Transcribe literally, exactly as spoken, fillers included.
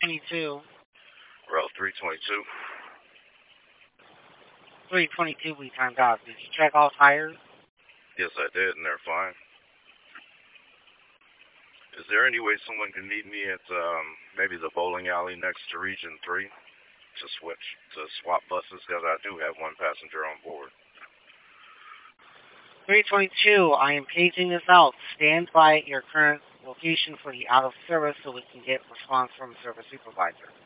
twenty-two. Route three twenty-two. three twenty-two we timed out. Did you check all tires? Yes, I did, and they're fine. Is there any way someone can meet me at um, maybe the bowling alley next to Region three to switch, to swap buses? Because I do have one passenger on board. three twenty-two, I am paging this out. Stand by at your current location for the out of service so we can get response from service supervisor.